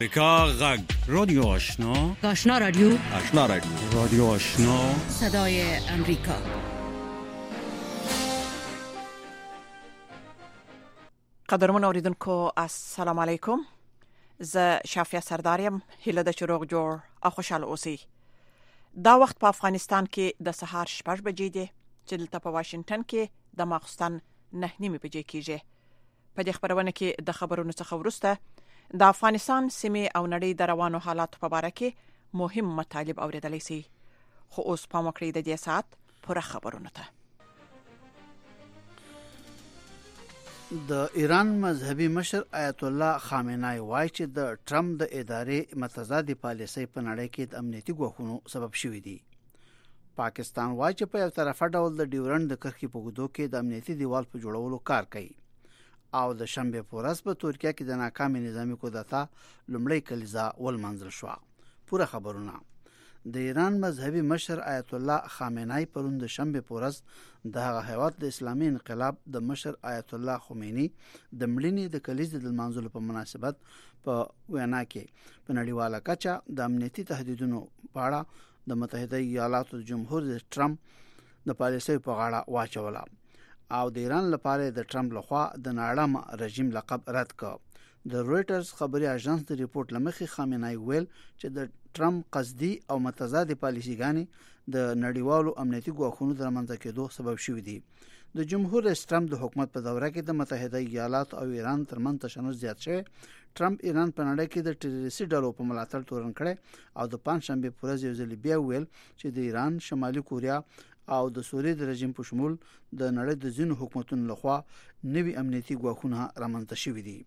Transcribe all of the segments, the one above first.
امریکا غږ رادیو آشنا رادیو رادیو آشنا صدای امریکا. قدرمن اوریدونکو السلام علیکم. زه شافیه سردارم. هیله د چروغ جوړ او خوشاله اوسئ. دا وخت په افغانستان کې د سهار 6 بجې دی چې دلته په واشنگټن کې د ماخستن 9:30 بجې کېږي. په دې خبرونه کې د خبرونو څخه وروسته د افغانستان سیمه او نړۍ د روانو حالات په اړه کې مهم مطالب اوریدلای شي. خو اوس په مکرې د دې سات پوره خبرونه ته. د ایران مذهبي مشر آیت الله خامنه‌ای وایي چې د ټرمپ د ادارې متضادې پالیسۍ په نړۍ کې د امنیتي ګواښونو سبب شوي دي. پاکستان وایي چې په یو طرفه ډول د ډیورنډ د کرښې په اوږدو کې د امنیتي دیوال په جوړولو کار کوي او د شنبه په ورځ په ترکیه کې د ناکامې نظامی کودتا لومړی کلیزه ولمنځل شوه. پوره خبرونه. د ایران مذهبي مشر آیت الله خامنه‌ای پرون د شنبه په ورځ د هغه هیواد د اسلامي انقلاب د مشر آیت الله خمینی د مړینې د کلیزې د لمانځلو په مناسبت په وینا کې په نړیواله کچه د امنیتي تهدیدونو په اړه د متحده ایالاتو د جمهور رئیس ټرمپ د پالیسۍ په غاړه واچوله او د ایران لپاره د ټرمپ لخوا د ناړم رژیم لقب رد کړ. د رويټرز خبري اژانس د ریپورت لمخې خامنه‌ای ویل چې د ټرمپ قصدي او متضاد پالیسيګانی د نړیوالو امنیتي ګواښونو د رامنځته کېدو سبب شوي دي. د جمهور رئیس ټرمپ د حکومت په دوره کې د متحده ایالاتو او ایران ترمنځ تشنج زیات شوی. ټرمپ ایران په نړۍ کې د ټیرریستي ډلو په ملاتړ تورن کړي او د پنځشنبه په ورځ یو ځل بیا ویل چې د ایران، شمالي کوریا او د سوریې د رژیم په شمول د نړۍ د ځینو حکومتونو لخوا نوي امنیتي ګواښونه رامنځته شوي دي.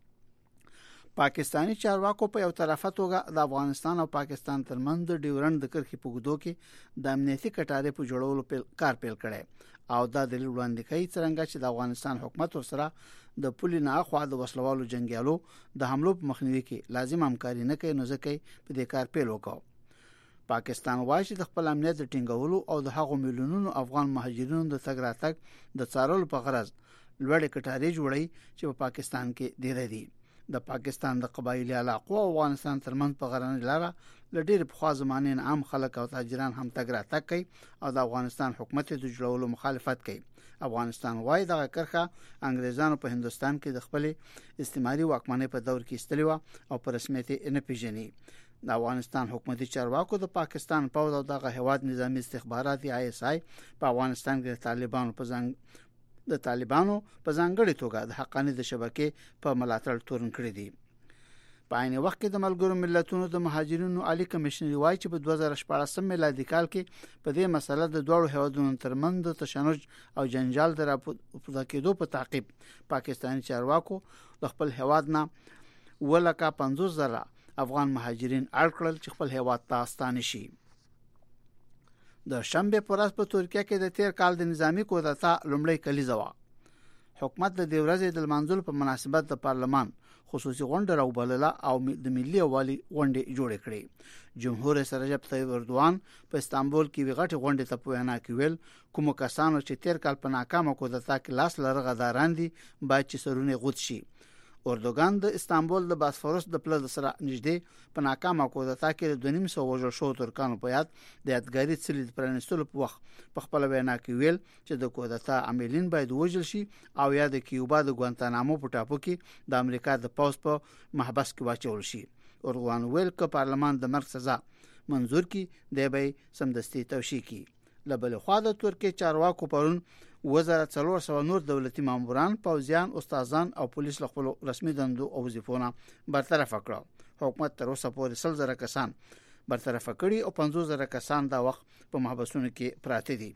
پاکستانی چارواکو په یو طرفه توګه د افغانستان او پاکستان ترمنځ د ډیورنډ د کرښې په اوږدو کې د امنیتي کټارې په جوړولو کار پیل کړي او دا دلیل وړاندې کوي څنګه چې د افغانستان حکومت سره د پولي نه خوا د وسلوالو جنگیالو د حملو په مخنیوي کې لازم همکاري نه کوي، نو ځکه په دې کار پیل وکړ. پاکستان وایي چې د خپل امنیت د ټینګولو او د هغو میلیونونو افغان مهاجرینو د تګ راتګ د څارلو په غرض لوړې کټارې جوړي چې په پاکستان کې ډېر دي. د پاکستان د قبایلی علاقو او افغانستان ترمنځ په غرنۍ لاره لډیر په خوا زمانه عام خلک او تاجران هم تګ راتګ کوي او د افغانستان حکومت د جوړولو مخالفت کوي. افغانستان وایي دغه کرخه انګريزانو په هندستان کې د خپل استعماري واکمنۍ په دور کې استلې و او په رسمیت نه پیژني. د افغانستان حکومتي چارواکو د پاکستان پوځ او دغه هواد نظامی استخباراتي ISI په افغانستان کې د طالبانو په ځانګړي توګه د حقاني د شبکې په ملاتړ تورن کړی دي. په عین وخت کې د ملګرو ملتونو د مهاجرینو عالی کمشنر وایي چې په 2014 میلادي کال کې په دې مسله د دوه هیوادونو ترمنځ د تشنج او جنجال د راپورته کېدو په تعقیب پاکستاني چارواکو د خپل هیواد نه ولکه 50,000 افغان مهاجرین اړ کړل چې خپل هیواد ته ستانه شي. د شنبه په ورځ په ترکیه کې د تیر کال د نظامی کودتا لومړی کلیزه و. حکومت د دې ورځې د لمانځلو په مناسبت د پارلمان خصوصي غونډه راوبلله او د ملي یووالي غونډه جوړه کړې. جمهور رئیس رجب طیب اردوان په استانبول کې ویغټ غونډه ته په وینا کې ویل کوم کسانو چې تیر کال په ناکامه کودتا کې لاس لرغداران دي باید چې سرونه غوت شي. اردوغان د استانبول د باسفورس د پل سره نږدې په ناکامه کودتا کې د 250 وژل شو ترکانو په یاد د یادګاري څلي د پرانستلو په وخت په خپل وینا کې ویل چې د کودتا عاملین باید وژل شي او یا د کیوبا د ګوانتانامو په ټاپو کې د امریکا د پوز په محبس کې واچول شي. اردوغان ویل ک پارلمان د مرګ سزا منزور کی دی به سمدستي توشي کی. لبل خو د ترکیه چارواکو پرون 1400 نور دولتي ماموران، پوځیان، استادان او پولیس له خپل رسمي دندو او وظیفونو برطرف کړو. حکومت تر اوسه پورې 100,000 کسان برطرف کړي او 50,000 کسان دا وخت په محبسونو کې پراته دي.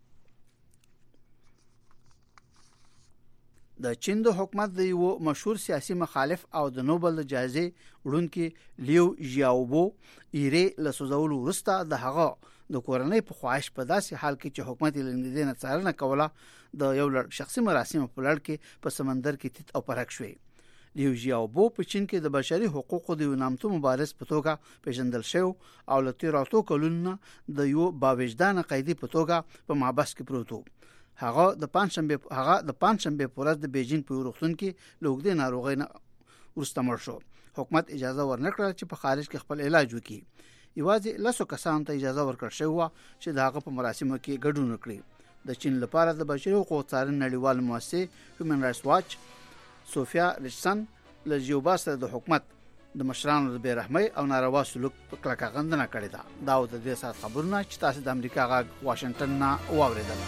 د چین د حکومت د یو مشهور سیاسي مخالف او د نوبل جایزې وړونکي لیو ژیاوبو ایره له سوزولو وروسته د هغه د کورنۍ په خواهش په داسې حال کې چې حکومت یې لنګدې نه څارنه کوله د یو شخصي مراسم په لړ کې په سمندر کې تیت او پرک شوی. لیو ژیاوبو په چین کې د بشري حقوقو د نامتو مبارز په توګه پیژندل شو او له 13 کلونو د یو باوجدان قیدی په توګه په محبس کې پروت و. هغه د پنځشنبه په ورځ د بیجینګ په روغتون کې له اوږدې ناروغۍ وروسته مړ شو. حکومت اجازه ورنکړه چې په خارج کې خپل علاج وکړي. یوازې لاسو کسانو ته اجازه ورکړل شوې چې د هغه په مراسمو کې ګډون وکړي. د چین لپاره د بشري حقوقو څارنې نړیوال مؤسسه هیومن رائټس واچ سوفیا ریچسن له جیوبا سره د حکومت د مشرانو د بیرحمۍ او ناروا سلوک په کلکه غندنه کړې ده. دا د دې سات خبرونه چې تاسو د امریکا غا واشنگټن نه واوریدل.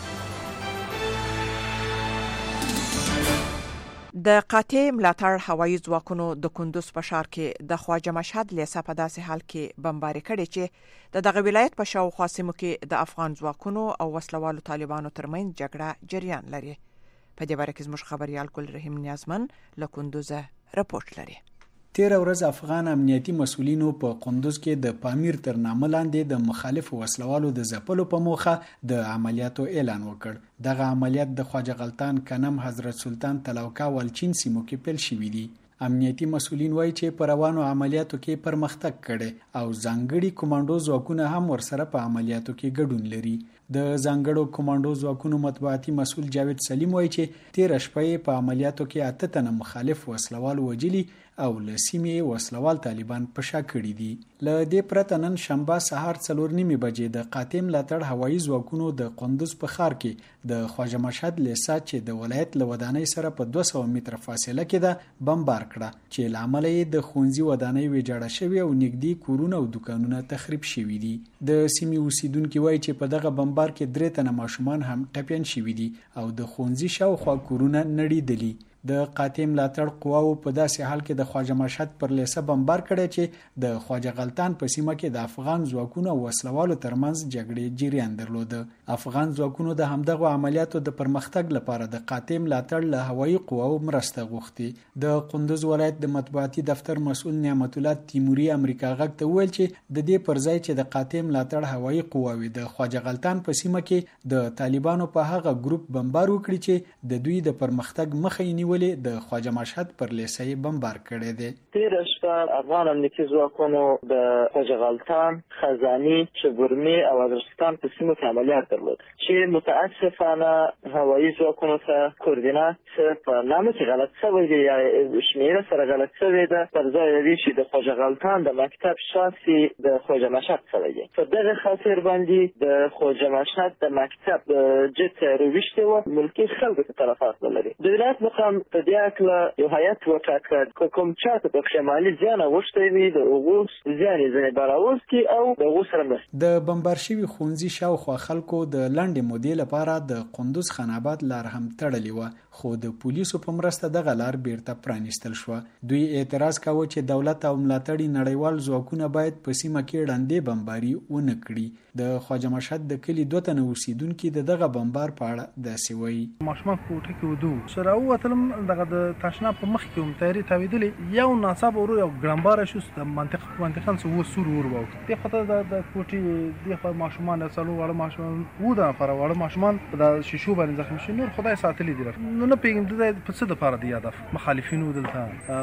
د قاطع ملاتړ هوایي ځواکونو د کندوز په ښار کې د خواجه مشهد لیسه په داسې حال کې بمباري کړې چې دغه ولایت په شاوخوا سیمو کې د افغان ځواکونو او وسلوالو طالبانو ترمنځ جګړه جریان لري. په دې باره کې زموږ خبريال ګل رحیم نیازمن له کندوز راپورټ لري. تیر ورځ افغان امنیتي مسؤلینو په قندوز کې د پامیر تر نامه لاندې د مخالف وسلوالو د ځپلو په موخه د عملیاتو اعلان وکړ. دغه عملیات د خواجه غلطان، کنم، حضرت سلطان، تلوکا، ولچین سیمو کې پیل شوي دي. امنیتي مسؤلین وایي چې په روانو عملیاتو کې پرمختګ کړي او ځانګړي کمانډو ځواکونه هم ورسره په عملیاتو کې ګډون لري. د ځانګړو کمانډو ځواکونو مطبوعاتي مسؤل جاوید سلیم وایي چې تیر شپه په عملیاتو کې 8 تنه مخالف وسلوال وجلي او له سیمې وسلوال طالبان په شا کړي دي. له دې پرته نن شنبه سهار 4:30 بجې د قاطع ملاتړ هوایي ځواکونو د قندوز په ښار کې د خواجه مشهد لیسه چې د ولایت له ودانۍ سره په 200 متره فاصله کې ده بمبار کړه، چې لامل یې د ښوونځي ودانۍ ویجاړه شوې او نږدې کورونه او دکانونه تخریب شوي دي. د سیمې اوسیدونکو وایي چې په دغه بمبار کې 3 تنه ماشومان هم ټپیان شوي دي او د ښوونځي شاوخوا کورونه نړیدلي. د قاطع ملاتړ قواو په داسې حال کې د خواجه مشهد پر لیسه بمبار کړی چې د خواجه غلطان په سیمه کې د افغان ځواکونو او وسلوالو ترمنځ جګړې جریان درلود. افغان ځواکونو د همدغه عملیاتو د پرمختګ لپاره د قاطع ملاتړ له هوایي قواو مرسته غوښتي. د قندوز ولایت د مطبوعاتي دفتر مسؤل نعمت الله تیموري امریکا غږ ته وویل چې د دې پر ځای چې د قاطع ملاتړ هوایي قواوې د خواجه غلطان په سیمه کې د طالبانو په هغه ګروپ بمبار وکړي چې د دوی د پرمختګ مخه یې ولې د خواجه مشهد پر لیسه بمبار کړی دی. تیر شپه افغان امنیتي ځواکونو د خواجه غلطان، خزاني، چبرمي او وزیرستان په سیمو کې عملیات درلود چې متاسفانه هوایي ځواکونو ته کوردینات په نامه کې غلط شوی دی یا شمیره سره غلط شوی ده، پر ځای دی چې د خواجه غلطان د مکتب شخصي د خواجه مشهد شوی دی. په دغه خاطر باندې د خواجه مشهد د مکتب جت رويشته و ملکی خلکو ته تلفات لري. د ولایت مقام په دې اکله یو هیئت وټاکل کوم چاته په شمالي ځان غوښتي وي د اوغوس ځان یې براوز کی او د اوغوس سره د بمبار شوی ښوونځي شاوخوا خلکو د لنډې مودې لپاره د قندوز خاناباد لار هم تړلې و، خو د پولیسو په مرسته دغه لار بیرته پرانیستل شو. دوی اعتراض کاوه چې دولت او ملاتړي نړیوال ځواکونه باید په سیمه کې ړندې بمباري ونه کړي. د خواجه مشهد د کلی 2 تنه اوسیدونکو دغه بمبار په اړه داسې وایي. ماشومان کوټه کې ودو سره وتلم دغه د تشنا په مخ کې هم تیاری تاویدلې یو ناصاب ورو یو ګرامبار شو د منطقه څو وسور ور وو د خطر د کوټي د ماشومان سره وړ ماشومان وو د فر وړ ماشومان د شیشو باندې زخمی شو. نور خدای ساتلی دي نه پیګم د په څه د فار دی هدف مخالفینو دلته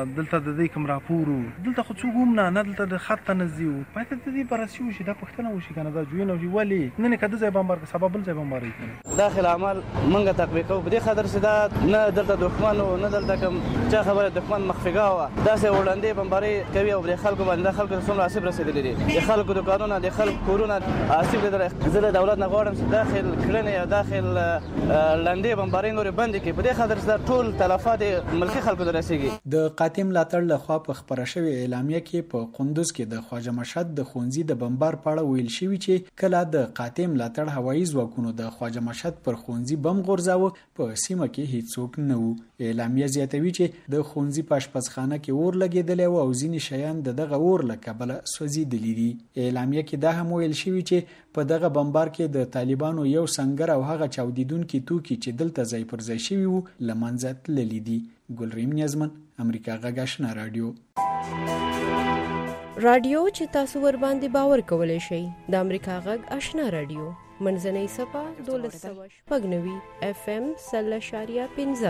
د دې کوم راپورو دلته خو څوګم نه دلته د خط نزيو پاتې د دې پرسیو شي د پښتنه وشي کنه دا جوینه وی ولی نه کده ځای بمبار کې سبب بل ځای بمبار کوي داخل عمل منګه تطبیق او بده خطر سدا نه دلته دښمن او نه دلته کوم چا خبره دښمن مخفیګا وا دا سه وړاندې بمباري کوي او د خلکو باندې خلکو څومره اسیب رسیدلی دي د خلکو د قانون د خلکو کورونه اسیب لري زله دولت نه غواړم چې داخل کړنه یا داخل لاندې بمباري نور بند کې بده خطر سدا ټول تلفات ملکی خلکو درسيږي. د قاتم لاتړ لخوا په خبره شوی اعلامیه کې په قندوز کې د خواجه مشهد د خونځي د بمبار پاړه ویل شوی چې کله د قاتم لاتړ هوایي ځواکونو د خواجه مشهد پر خونځي بم غورځاو په سیمه کې هیڅوک نه وو. اعلامیه زیاتوي چې د خونځي په آشپزخانه کې اور لګیدل او ځینې شیان دغه اور له کبله سوځیدلي دي. اعلامیه کې دا هم ویل شوی چې په دغه بمبار کې د طالبانو یو سنگر او هغه چاودیدونکو توکي چې دلته ځای پر ځای شوی وو لمنځه تللی دي. ګلریم نیازمن امریکا غږ آشنا رادیو چې تاسو ور باندې باور کولای شئ د امریکا غږ آشنا رادیو منځنۍ صفه 1290 FM 0.15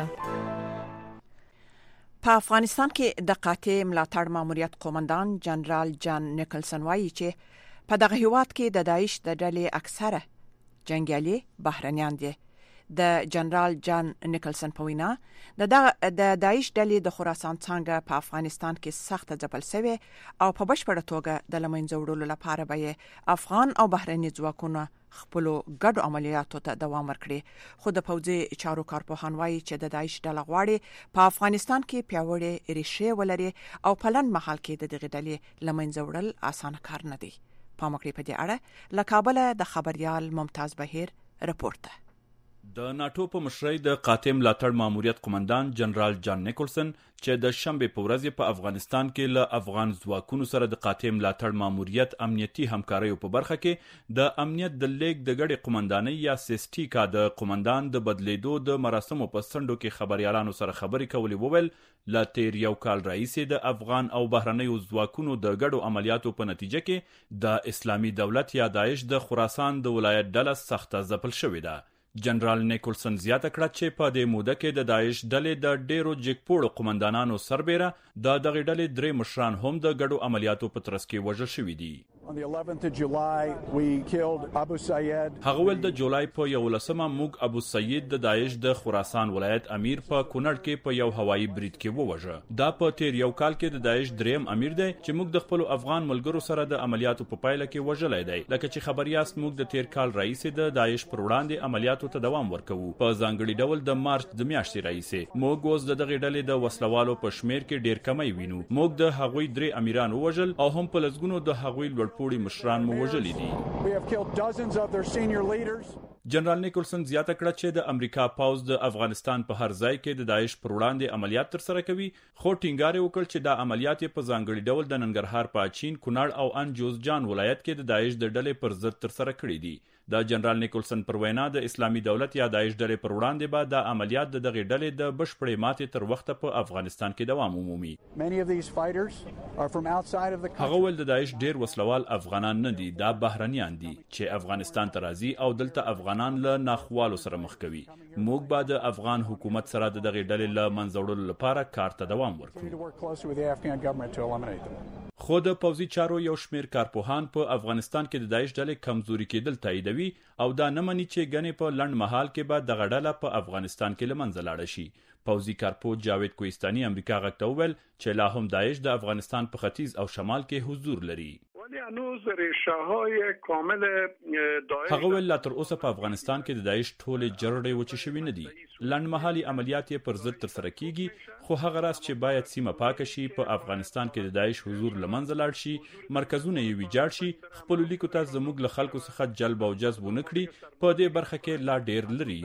په افغانستان کې د قاطع ملاتړ ماموریت قومندان جنرال جان نیکلسن وایي چې په دغه هیواد کې د داعش د ډلې اکثره جنگیالي بهرنیان دي. د جنرال جان نیکلسن په وینا د داعش ډلې د خراسان څنګه په افغانستان کې سخت ځپل شوی او په بشپړه توګه د لمنځه وړلو لپاره به افغان او بهرني ځواکونه خپل ګډو عملیاتو ته دوام ورکړي خو د پوځي چارو کارپوهان وایي چې د داعش ډله غواړي په افغانستان کې پیاوړې ریښې ولري او په لنډ مهال کې د دغه ډلې لمنځه وړل اسانه کار نه دی. پامکړی په دې اړه له کابل د خبريال ممتاز بهیر رپورت ده. د ناتو په مشرۍ د قاطع ملاتړ ماموریت قومندان جنرال جان نیکلسن چې د شنبه په ورځ په افغانستان کې له افغان ځواکونو سره د قاطع ملاتړ ماموریت امنیتي همکاریو په برخه کې د امنیت د لیګ د غړي قومندانۍ یا سیسټي کا د قومندان د بدلیدو د مراسمو په سندو کې خبريالانو سره خبرې کولې وویل لا تیر یو کال رئیس د افغان او بهرنیو ځواکونو د غړو عملیاتو په نتیجه کې د اسلامي دولت یا داعش د خراسان د ولایت ډله سخته ځپل شوې ده. جنرال نیکلسن زیاته کړه چې په دې موده کې د داعش ډلې د ډیرو جګپوړو قومندانانو سربېره د دغه ډلې درې مشران هم د غړو عملیاتو په ترڅ کې وژل شوي دي. هغه ول د جولای په 11مه موږ ابو سعید د داعش د خراسان ولایت امیر په کونړ کې په یو هوایي برید کې ووژه. دا په تیر یو کال کې د داعش دریم امیر دی چې موږ د خپل افغان ملګرو سره د عملیاتو په پایله کې وژلای دی. لکه چې خبرياست موږ د تیر کال رئیس د داعش پر وړاندې عملیاتو ته دوام ورکوو. په ځانګړي ډول د مارچ د میاشتې رئیس موږ اوس د دغه ډلې د وسلوالو په شمیر کې ډیر کمی وینو. موږ د هغوی درې امیران وژل او هم په لږونو د هغوی لوړپوړي مشران مو وژلي دي. جنرال نیکلسن زیاته کړه چې د امریکا پوځ د افغانستان په هر ځای کې د داعش پر وړاندې عملیات ترسره کوي خو ټینګار وکړ چې دا عملیات په ځانګړي ډول د ننګرهار په اچین کونړ او ان جوزجان ولایت کې د داعش د ډلې پر ضد ترسره کړي دي. د جنرال نیکلسن پر وینا د اسلامي دولت یا داعش ډلې پر وړاندې به د عملیات د دغه ډلې د بشپړې ماتې تر وخته په افغانستان کې دوام ومومي. هغه ول د داعش ډیر وسلوال افغانان نه دي، دا بهرنیان دي چې افغانستان ته راځي او دلته افغانان له ناخوالو سره مخ کوي. موږ به د افغان حکومت سره د دغه ډلې له منځه وړلو لپاره کار ته دوام ورکړو. خو د پوځي چارو یو شمیر کارپوهان په افغانستان کې د داعش ډلې کمزوري کېدل تاییدوي او دا نه مني چې ګنې په لنډ مهال کې به دغه ډله په افغانستان کې له منځه لاړه شي. پوځي کارپو جاوید کوهستاني امریکا غږ ته وویل چې لا هم داعش د افغانستان په ختیځ او شمال کې حضور لري. هغه ول لا تر اوسه په افغانستان کې د داعش ټولې جرړې وچې شوي نه دي. لنډمهالي عملیات یې پر ضد ترسره کیږي خو هغه راز چې باید سیمه پاکه شي، په افغانستان کې د داعش حضور لمنځه لاړ شي، مرکزونه یې ویجاړ شي، خپل لیکو ته زموږ له خلکو څخه جلب او جذب ونکړي. په دې برخه کې لا ډیر لري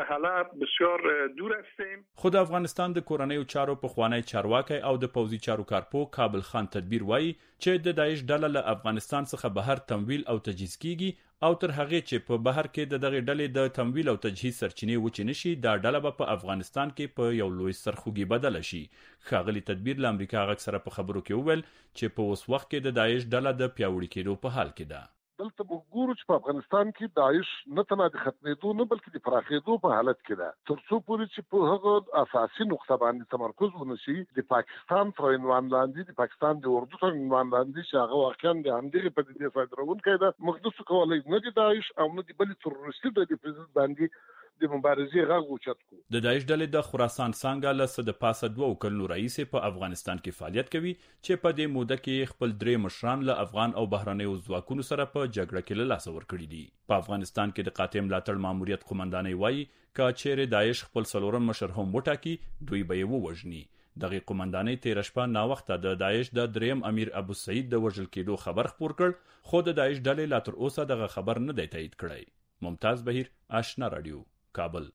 یو. خو د افغانستان د کورنیو چارو په خوانی چارواکي او د پوځي چارو کارپو کابل خان تدبیر وایي چې د داعش ډله له افغانستان څخه بهر تمویل او تجهیز کیږي او تر هغه چې په بهر کې د دغه ډلې د تمویل او تجهیز سرچینې وچې نشي، دا ډله به په افغانستان کې په یو لوی سرخوږي بدل شي. ښاغلي تدبیر له امریکا غږ سره په خبرو کې وویل چې په اوس وخت کې د داعش ډله د پیاوړي کېدو په حال کې ده. دلته وګورو چې په افغانستان کې داعش نه تنه د ختمېدو نه بلکې د پراخېدو په حالت کې ده. تر څو پورې چې په هغه اساسي نقطه باندې تمرکز ونشي، د پاکستان تر عنوان لاندې، د پاکستان د اردو تر عنوان لاندې چې هغه واقعا د همدغه پدیدې صادرونکی ده، موږ نشو کولی نه د داعش او نه د بلې تروریستي ډلې په ضد باندې د مبارزې غږ اوچت کړو. د داعش ډلې د خراسان څنګه له د پاسه 2 کلونو رئیس په افغانستان کې فعالیت کوي چې په دې موده کې خپل درې مشران له افغان او بهرنیو ځواکونو سره په جګړه کې له لاسه ورکړي دي. په افغانستان کې د قاطع ملاتړ ماموریت قومندانۍ وایي که چیرې داعش خپل څلورم مشر هم وټاکي، دوی به یې ووژني. دغه قومندانۍ تیر شپه نا وخته د داعش د دریم امیر ابو سعید د وژل کېدو خبر خپور کړ، خو د داعش ډلې لا تر اوسه دغه خبر نه دی تایید کړی. ممتاز بهیر، آشنا رادیو، کابل.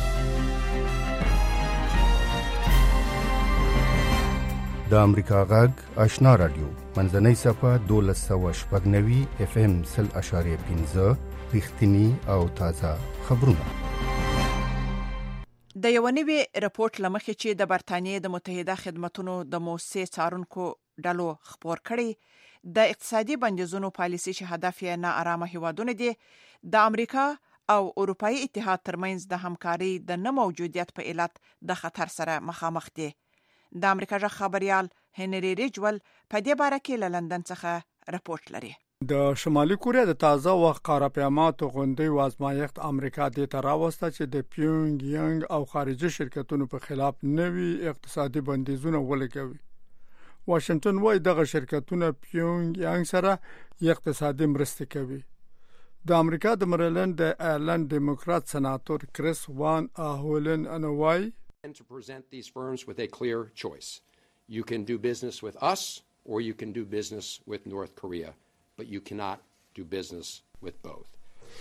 د امریکا غږ آشنا رادیو منځنۍ صفه 1290 FM 0.5 رښتینی او تازه خبرونه. د یو نوي رپورت لمخې چې د برتانیې د متحده خدماتو د موسسې څارونکو ډلو خبر کړي، د اقتصادي بندیزونو پالیسي چې هدف یې ناارامه هیوادونه دي، د امریکا او اروپאי اتحاد ترمنځ د همکاري د نه موجودیت په علت د خطر سره مخامخ دي. د امریکا ژغ خبريال هنري ریجول په دې باره کې له لندن څخه رپورت لري. د شمالي کوریا د تازه وخت قرارداداتو غونډې وازمایښت امریکا د تراوسته چې د پیونګ یانګ او خارجي شرکتونو په خلاف نوي اقتصادي بندیزونه ولګوي. واشنگټن وايي دغه شرکتونه پیونګ یانګ سره اقتصادي مرسته کوي. د امریکا د مریلند د ایرلند ډیموکرات سناتور کریس وان هولن انوای and to present these firms with a clear choice. You can do business with us or you can do business with North Korea, but you cannot do business with both.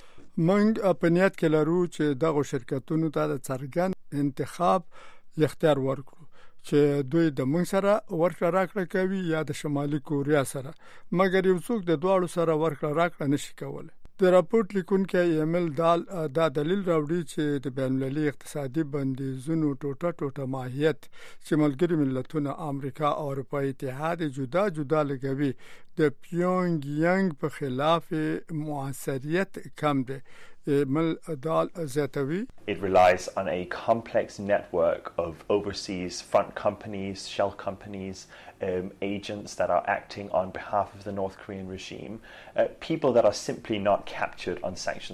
منګ په نیت کې لرو چې دغه شرکتونو ته د څرګند انتخاب اختیار ورکړو چې دوی د موږ سره ورکړه راکړه کوي یا د شمالي کوریا سره، مګر یو څوک د دواړو سره ورکړه راکړه نشي کولای. د راپورټ لیکونکي ایمل دال دا دلیل راوړي چې د بین المللي اقتصادي بندیزونو ټوټه ماهیت چې ملګری ملتونه امریکا او اروپאי اتحاد جدا لګوي د پیونګ یانګ په خلاف موثریت کم دی. ایمل دال زیاتوي It relies on a complex network of overseas front companies, shell companies, agents that are acting on behalf of the North Korean regime, people that are simply not captured on sanctions.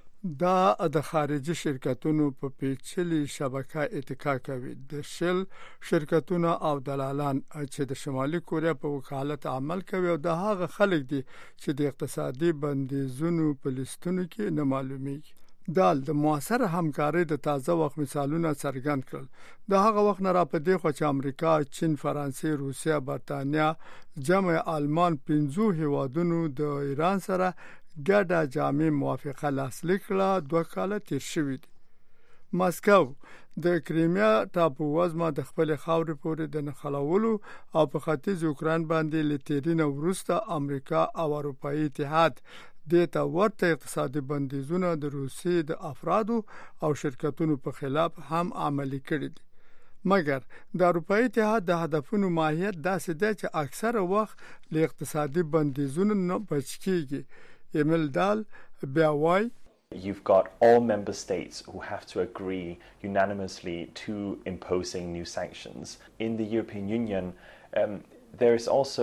دا د خارجي شرکتونو په پیچلي شبکه اتکا کوي. د شل شرکتونو او دلالان چې د شمالي کوریا په وکالت عمل کوي او د هغه خلک دي چې د اقتصادي بندیزونو په لیستونو کې نه معلومیږي. دال د موثر همکارۍ د تازه وخت مثالونه څرګند کړل. د هغه وخت نه را پدې خو چې امریکا، چین، فرانسې، روسیا، برتانیا، جمع آلمان 15 هیوادونو د ایران سره ګډه جامع موافقه لاسلیک کړه. 2 کال تیر شوی دی. ماسکو د کریمیا ټاپو وزمه د خپل خاورې پورې د نخلولو او په ختیځ اوکران باندې لتیرینه ورسته امریکا او اروپאי اتحاد د ته ورته اقتصادي بندیزونه د روسیې د افرادو او شرکتونو په خلاف هم عملي کړي دي. مګر د اروپאי اتحاد د هدفونو ماهیت داسې دی چې اکثره وخت له اقتصادي بندیزونو نه بچ کیږي. ایمل دال بیا وایي You've got all member states who have to agree unanimously to imposing new sanctions. In the European Union, there is also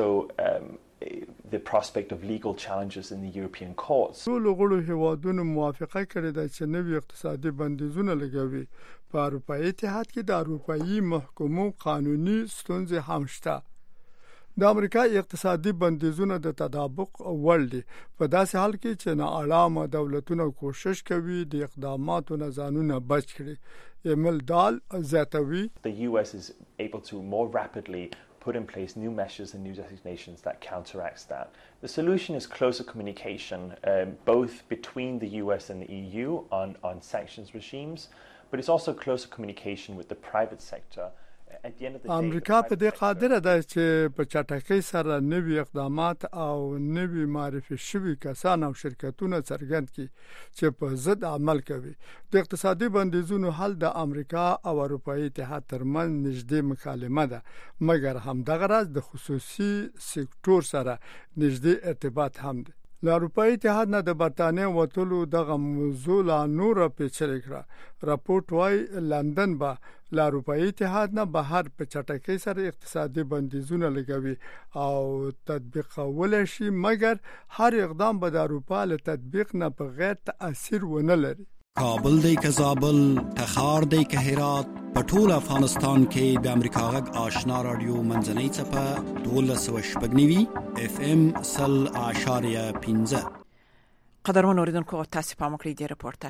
the prospect of legal challenges in the European courts. ټول غړو هیوادونو موافقه کړې ده چې نوي اقتصادي بندیزونه لګوي. په اروپאי اتحاد کې د اروپאי محکمو قانوني ستونزې هم شته. د امریکا اقتصادي بندیزونه د تطابق وړ دي په داسې حال کې چې نااړامه دولتونه کوشش کوي د اقداماتو نه ځانونه بچ کړي. ایمل دال زیاتوي The US is able to more rapidly put in place new measures and new designations that counteracts that. The solution is closer communication, both between the US and the EU on sanctions regimes, but it's also closer communication with the private sector. امریکا په دې قادره ده چې په چټکۍ سره نوي اقدامات او نوي معرفي شوي کسان او شرکتونه څرګند کړي چې په ضد عمل کوي. د اقتصادي بندیزونو حل د امریکا او اروپאי اتحاد ترمن نږدې مکالمه ده، مګر همدغه راز د خصوصي سکتور سره نږدې ارتباط هم ده. له اروپאי اتحاد نه د برتانیا وټولو دغه موضوع لا نور پیچلې کړه. راپورټ وايي لندن به له اروپאי اتحاد نه بهر په چټکۍ سره اقتصادي بندیزونه لګوي او تطبیقول شي، مګر هر اقدام به د اروپا له تطبیق نه په غیر تاثیر ونه لري. کابل دی که زابل، تخار دی که هرات، په ټول افغانستان کې د امریکا غږ آشنا رادیو منځنۍ څپه 1290 FM 0.15. قدرمن اوریدونکو تاسو په مکړی دی راپورته.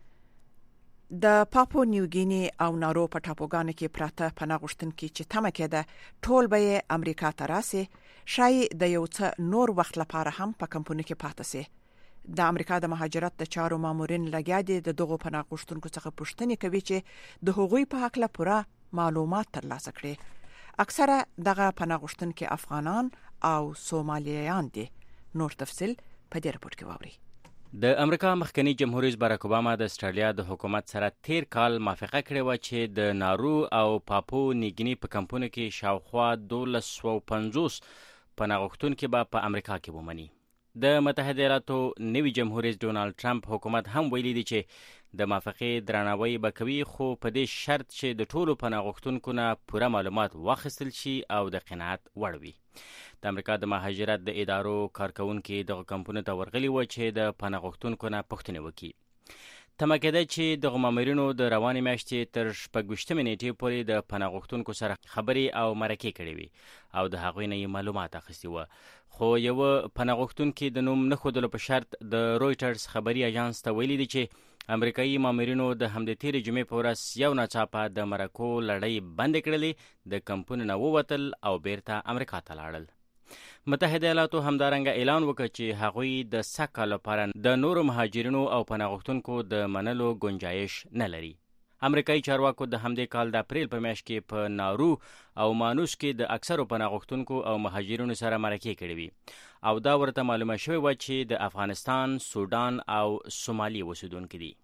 د پاپو نیوګینی او نارو په ټاپوګانو کې پراته پناه غوښتونکي چې تمه کېده ټول به امریکا ته راسي، شاید د یو څه نور وخت لپاره هم په کمپونو کې پاتې سي. د امریکا د مهاجرت د چارو مامورین لګیا دي د دغو پناه غوښتونکو څخه پوښتنه کوي چې د هغوی په حق له پوره معلومات ترلاسه کړي. اکثره دغه پناه غوښتونکي افغانان او سومالیایان دي. نور تفصيل په دې رپورت کې واوري. د امریکا مخکنی جمهور رئیس باراک اوباما د استرالیا د حکومت سره تیر کال موافقه کړې و چې د نارو او پاپو نیوګینی په کمپونو کې شاوخوا 1250 پناه غوښتونکي به په امریکا کې ومني. د متحده ایالاتو نوي جمهور رئیس ډونالد ټرمپ حکومت هم ویلي دی چې د موافقې درناوی به کوي، خو په دې شرط چې د ټولو پناه غوښتونکو نه پوره معلومات واخیستل شي او د قناعت وړ وي. د امریکا د مهاجرت د ادارو کارکونکي دغه کمپونو ته ورغلي و چې د پناه غوښتونکو نه پوښتنې وکړي. تمه کېده چې دغه مامورینو د روانې میاشتې تر 26 نیټې پورې د پناه غوښتونکو سره خبرې او مرکې کړې وي او د هغوی نه یې معلومات اخیستي وو. خو یو پناه غوښتونکي د نوم نه ښودلو په شرط د رویټرز خبري اژانس ته ویلي دي چې امریکایي مامورینو د همدې تېرې جمعې په ورځ یو ناڅاپه د مرکو لړۍ بندې کړلې، د کمپونو نه ووتل او بیرته امریکا ته لاړل. متحده ایالاتو همدارنګه اعلان وکړ چې هغوی د سږ کال لپاره د نورو مهاجرینو او پناه غوښتونکو د منلو گنجایش نه لري. امریکایي چارواکو د همدې کال د اپریل په میاشت کې په نارو او مانوس کې د اکثرو پناه غوښتونکو او مهاجرینو سره مرکې کړې وي او دا ورته معلومه شوې وه چې د افغانستان، سودان او سومالي اوسېدونکي دي.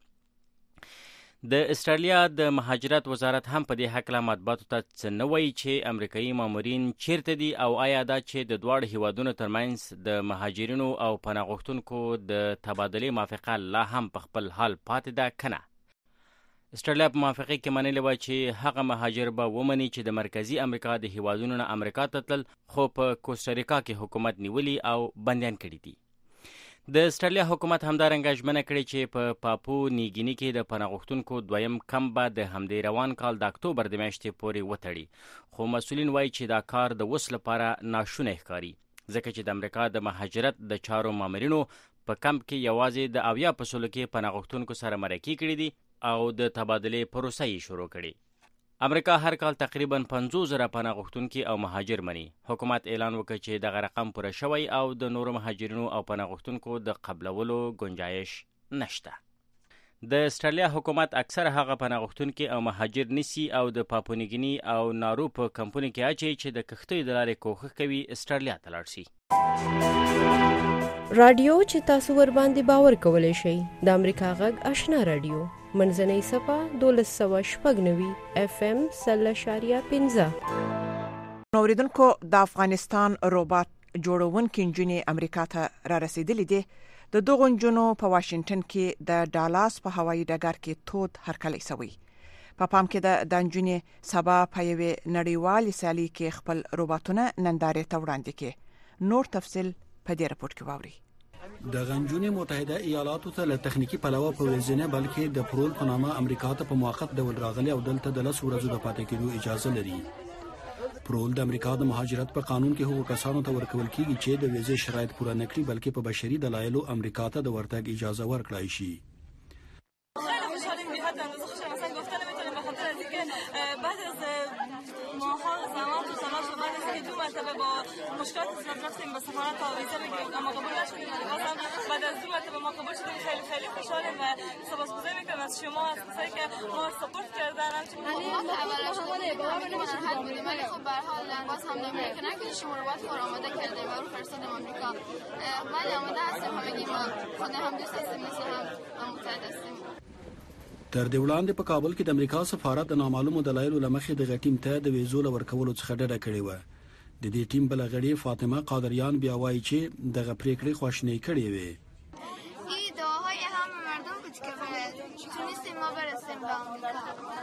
د استرالیا د مهاجرت وزارت هم په دې هکله مطبوعاتو ته څه نه وایي چې امریکایي مامورین چیرته دي او آیا دا چې د دواړو هیوادونو ترمنځ د مهاجرینو او پناه غوښتونکو د تبادلې موافقه لا هم په خپل حال پاتې ده که نه. استرالیا په موافقه کې منلې وه چې هغه مهاجر به ومني چې د مرکزي امریکا د هیوادونو نه امریکا ته تلل، خو په کوستاریکا کې حکومت نیولي او بندیان کړي دي. د استرالیا حکومت همدارنګه ژمنه کړې چې په پاپو نیګیني کې د پناه غوښتونکو دویم کمپ به د همدې روان کال د اکتوبر د میاشتې پورې وتړي، خو مسؤلین وایي چې دا کار د اوس لپاره ناشونی ښکاري ځکه چې د امریکا د مهاجرت د چارو مامورینو په کمپ کې یوازې د 80% کې پناه غوښتونکو سره مرکې کړي دي او د تبادلې پروسه یې شروع کړي. امریکا هر کال تقریبا 50,000 پناه غوښتونکي او مهاجر مني. حکومت اعلان وکړ چې دغه رقم پوره شوی او د نورو مهاجرینو او پناه غوښتونکو د قبلولو گنجایش نشته. د استرالیا حکومت اکثر هغه پناه غوښتونکي او مهاجر نیسي او د پاپونیګیني او نارو په کمپونو کې اچي چې د کښتۍ د لارې کوښښ کوي استرالیا ته لاړ شي. رادیو چې تاسو ور باندې باور کولای شئ د امریکا غږ آشنا رادیو منځنۍ صفه 1290 FM 0.15. اوریدونکو د افغانستان روباټ جوړونکي انجنیر امریکا ته را رسیدلې دي. د دغو انجنونو په واشنگټن کې د ډالاس په هوایي ډګر کې تود هرکلی شوی. په پام کې د انجنیر سبا په یوې نړیوالې سیالي کې خپل روباټونه نندارې ته وړاندې کړي. نور تفصیل په دې راپور کې واورئ. د غنجونې متحده ایالاتو ته له تخنیکی پلوه په ورځنه بلکې د پرول په نامه امریکا ته په موقت ډول راغلي او دلته د 10 ورځو د پاتې کېدو اجازه لري. پرول د امریکا د مهاجرت په قانون کې هغو کسانو ته ورکول کیږي چې د ویزې شرایط پوره نه کړي بلکې په بشري دلایلو امریکا ته د ورتګ اجازه ورکړای شي. مشکلات زیاد رفتیم به سفارت و ویزا بگیریم اما قبول نشدیم. بعد از 2 مرتبه ما قبول شدیم. خیلی خوشحالیم و سپاسگزاری میکنم از شما، از کسایی که ما سپورت کردن. همچنین ما اول شما باور نمی‌شد بودیم ولی خب به هر حال باز هم نمی‌کنه که شما رو باید آماده کردیم و رو فرستادیم آمریکا. ولی آماده هستیم همگی ما خود هم دوست هستیم مثل هم متحد هستیم. تر دې وړاندې په کابل کې د امریکا سفارت د نامعلومو دلایلو لمخې د غټیم ته د ویزو ورکولو څخه ډډه کړې و. د دې ټیم بل غړي فاطمه قادریان بیا وایي چې دغه پریکړې خواشینی کړې وي. این دعاهای همه مردم بود که تونستیم ما برسیم به آمریکا.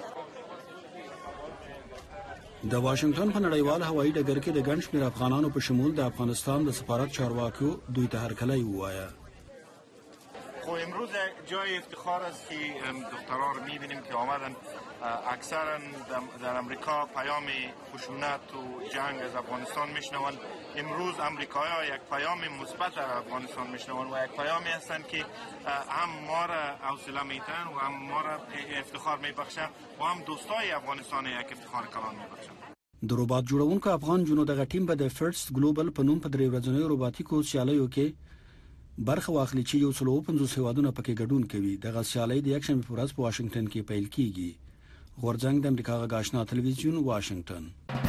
د واشنگټن په نړیوال هوایي ډګر کې د ګڼ شمېر افغانانو په شمول د افغانستان د سفارت چارواکو دوی ته هرکلی ووایه. خب امروز جای افتخار است که دخترها رو می‌بینیم که آمدن اکثرا در امریکا پیام خشونت و جنگ از افغانستان میشنوند. امروز امریکایی‌ها یک پیام مثبت از افغانستان میشنوند و یک پیامی هستند که هم ما را حوصله میتن و هم ما را افتخار میبخشند و هم دوستای افغانستان یک افتخار کلان میبخشند. د روباټ جوړونکو افغان جنو دغه ټیم به د فرست ګلوبل په نوم په درې ورځنیو روباتیکو سیالیو کې برخه واخلي چې یو څلو 50 هیوادونه پکې ګډون کوي. دغه سیالي د یکشنبه په ورځ په واشنگټن کې پیل کیږي. غورځنګ د امریکا غږ آشنا تلویزیون واشنگټن.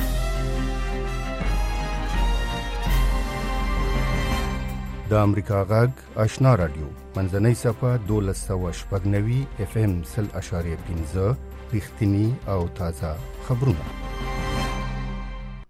د امریکا غږ آشنا رادیو منځنۍ صفه 1290 FM 0.15 رښتینی او تازه خبرونه.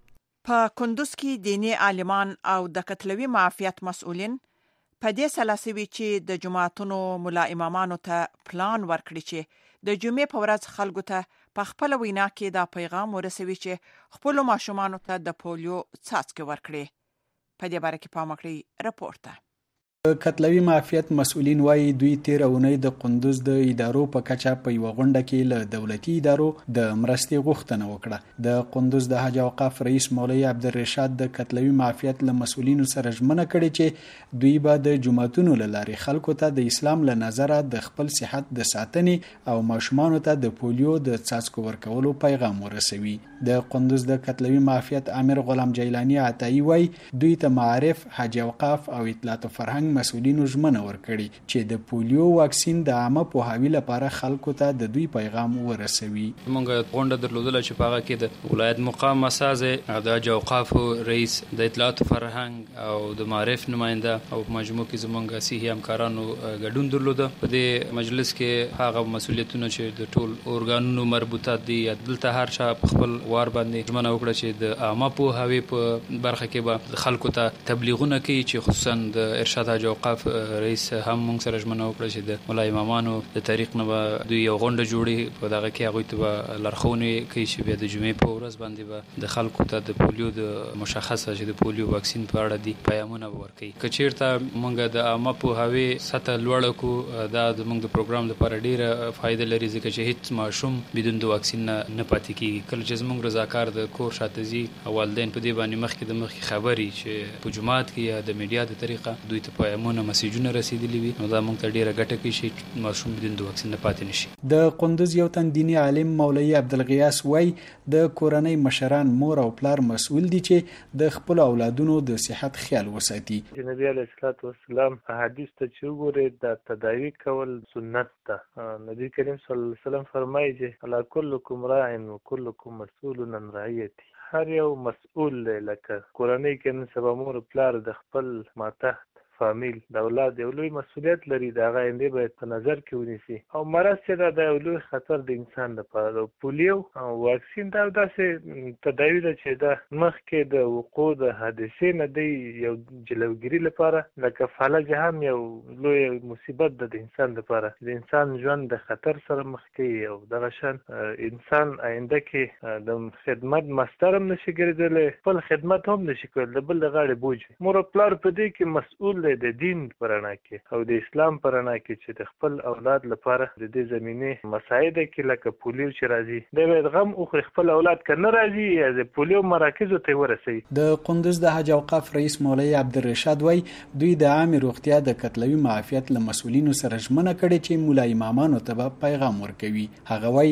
په کندوز کې دیني عالمان او د قتلوي معافیت مسؤلین په دې سلاسوي چې د جماعتونو ملا امامانو ته پلان ورکړي چې د جمعې په ورځ خلکو ته په خپل وینا کې دا پیغام ورسوي چې خپل ماشومان ته د پولیو څاڅکي ورکړي. په دې باره کې پام وکړئ رپورت ته. قتلوي معافیت مسؤلین وایي دوی تیر اونۍ د قندوز د ادارو په کچه په یو غونډه کې له دولتي ادارو د مرستې غوښتنه وکړه. د قندوز د حج اوقاف رئیس مولوي عبدالرشاد د قتلوي معافیت له مسؤلینو سره ژمنه کړې چې دوی به د جماعتونو له لارې خلکو ته د اسلام له نظره د خپل صحت د ساتنې او ماشومانو ته د پولیو د څاڅکو ورکولو پیغام ورسوي. د قندوز د قتلوي معافیت امیر غلام جیلانی عطایی وایي دوی ته معارف، حج اوقاف او اطلاعات و فرهنګ مسؤلینو ژمنه ورکړي چې د پولیو واکسین د عامه پوهاوي لپاره خلکو ته د دوی پیغام ورسوي. موږ غونډه درلودله چې په هغه کې د ولایت مقام مسازه او د حج اوقاف رئیس، د اطلاعات و فرهنګ او د معارف نماینده او په مجموع کې زموږ صحي همکارانو ګډون درلوده. په دې مجلس کې هغه مسؤلیتونه چې د ټول اورګانونو مربوطه دي دلته هر چا په خپل وار باندې ژمنه وکړه چې د عامه پوهاوي په برخه کې به خلکو ته تبلیغونه کوي، چې خصوصا د ارشاد حج اوقاف رئیس هم موږ سره ژمنه وکړه چې د ملا امامانو د طریق نه به دوی یو غونډه جوړي، په دغه کې هغوی ته به لارښوونې کوي چې بیا د جمعې په ورځ باندې به د خلکو ته د پولیو د مشخصه چې د پولیو واکسین په اړه دي پیغامونه به ورکوي. که چېرته موږ د عامه پوهاوي سطح لوړه کړو دا زموږ د پروګرام لپاره ډېره فایده لري، ځکه چې هیڅ ماشوم بدون د واکسین نه پاتې کېږي. کله چې زموږ رضاکار د کور شاته ځي او والدین په دې باندې مخکې خبري چې په جماعت کې یا د میډیا د طریقه دوی ته پیغامونه مسیجونه رسیدلی وي، نو دا موږ ته ډیره ګټه کوي چې ماشوم بدون د واکسین نه پاتې نشي. د قندوز یو تن دیني عالم مولوي عبدالغیاس وای د کورنۍ مشران مور او پلار مسؤل دي چې د خپل اولادونو د صحت خیال وساتي. نبی علیه الصلاۃ والسلام حدیث ته چې وګورئ د تداوی کول سنت ده. نبی کریم صلی الله علیه وسلم فرمایي چې الا کلکم راع و کلکم مسئول عن رعیته. هر یو مسؤل دی، لکه کورنۍ کې نن سبا مور پلار د خپل ماتحت فامیل د اولاد یو لوی مسؤلیت لري، د هغه آینده باید په نظر کې ونیسي. او مرض چې دا یو لوی خطر د انسان لپاره، پولیو او واکسین دا داسې تداوی ده چې دا مخکې د وقوع د حادثې نه دی یو جلوګیري لپاره، لکه فلج هم یو لوی مصیبت ده د انسان لپاره، د انسان ژوند د خطر سره مخ کوي او دغه شان انسان آینده کې د خدمت مستر هم نشي ګرځېدلی، خپل خدمت هم نشي کولی، د بل د غاړې بوج. مور او پلار په دې کې مسؤل د دین پرانا کې او د اسلام پرانا کې چې د خپل اولاد لپاره د دې زمینه مساعده کې لکه پولیو چې راځي د باید غم او خپل اولاد کنه راځي یا د پولیو مراکزو ته ورسي. د قندوز د حج اوقاف رئیس مولوي عبدالرشاد وای دوی د عامه روغتیا د قتلوي معافیت له مسؤلینو سره ژمنه کړې چې مولای امامانو ته پیغام ورکوي. هغه وای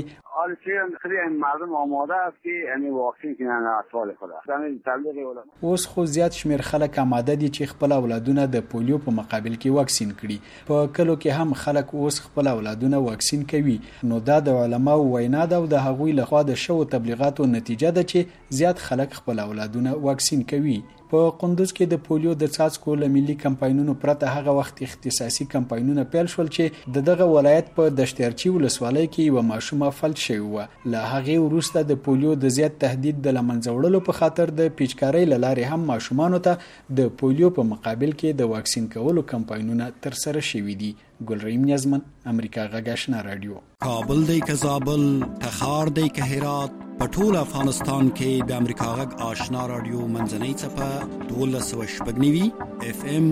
مردم آماده است که یعنی واکسین کنن اطفال خود. اوس خو زیات شمیر خلک آماده دي چې خپل اولادونه د پولیو په مقابل کې واکسین کړي. په کلو کې هم خلک اوس خپل اولادونه واکسین کوي. نو دا د علماو وینا ده او د هغوی لخوا د شو تبلیغاتو نتیجه ده چې زیات خلک خپل اولادونه واکسین کوي. په قندوز کې د پولیو د څاڅکو له ملي کمپاینونو پرته هغه وخت اختصاصي کمپاینونه پیل شول چې دغه ولایت په دشتیرچی ولسوالۍ کې یو ماشومه فلج شوی و. له هغه وروسته د پولیو د زیات تهدید د لمنځه وړلو په خاطر د پیچکارۍ لارې هم ماشومانو ته د پولیو په مقابل کې د واکسین کولو کمپاینونه تر سره شوي دي. ګلریم نیازمن، امریکا غږ آشنا رادیو. کابل دی که زابل، تخار دی که هرات، په ټول افغانستان کې د امریکا غږ آشنا رادیو منځنۍ څپه 1290 FM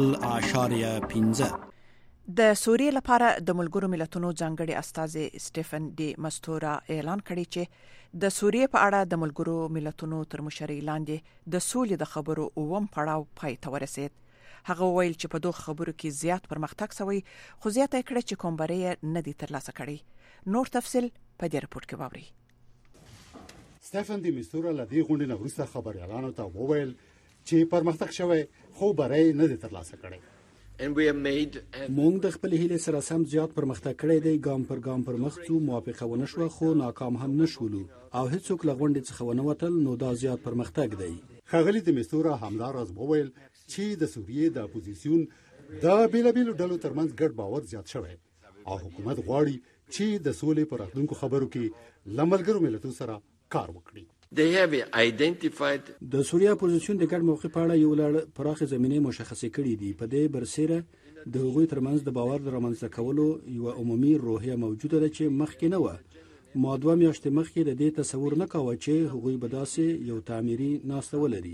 0.15. د سوریې لپاره د ملګرو ملتونو ځانګړي استازي سټيفن ډي مستورا اعلان کړی چې د سوریې په اړه د ملګرو ملتونو تر مشرۍ لاندې د سولې د خبرو اوم پړاو پای ته ورسید. هغه ویل چې په دوه خبرو کې زیات پرمختګ شوی، خو زیاته کړه چې کوم بری نه دي ترلاسه کړی. نور تفصیل په دې رپورت کې واورئ. سټيفن ډي مستورا له دې غونډې نه وروسته خبريالانو ته وویل چې پرمختګ شوی خو بری نه دي ترلاسه کړی. مونږ د خپل هیله سره سم زیات پرمختګ کړی دی، ګام پر ګام پر مخ ځو، موافقه ونه شو خو ناکام هم نشولو او هیڅوک له غونډې څخه ونه وتل، نو دا زیات پرمختګ دی. ښاغلي ډي مستورا همداراز وویل چې د سوریې د اپوزیسیون د بیلابیلو ډلو ترمنځ ګډ باور زیات شوی او حکومت غواړي چې د سولې پر راتلونکو خبرو کې له ملګرو ملتونو سره کار وکړي. د سوریا اپوزیسیون د ګډ موقف په اړه یو لړ پراخه زمینه مشخصه کړې دي. په دې برسره د هغوی ترمنځ د باور رامنځته کولو یو عمومي روحیه موجوده ده چې مخکې نه و. ما 2 میاشتې مخکې د دې تصور نه کاوه چې هغوی به داسې یو تعمیري ناسته ولري.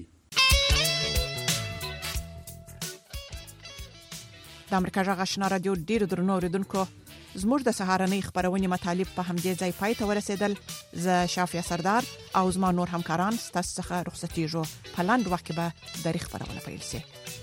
د امریکا غږ آشنا رادیو ډیر درنو اوریدونکو، زموږ د سهارنۍ خبرونې مطالب په همدې ځای پای ته ورسېدل. زه شافیا سردار او زما نور همکاران ستاسو څخه رخصتېږو. په لاندې وخت کې به د خبرونه پیل شي.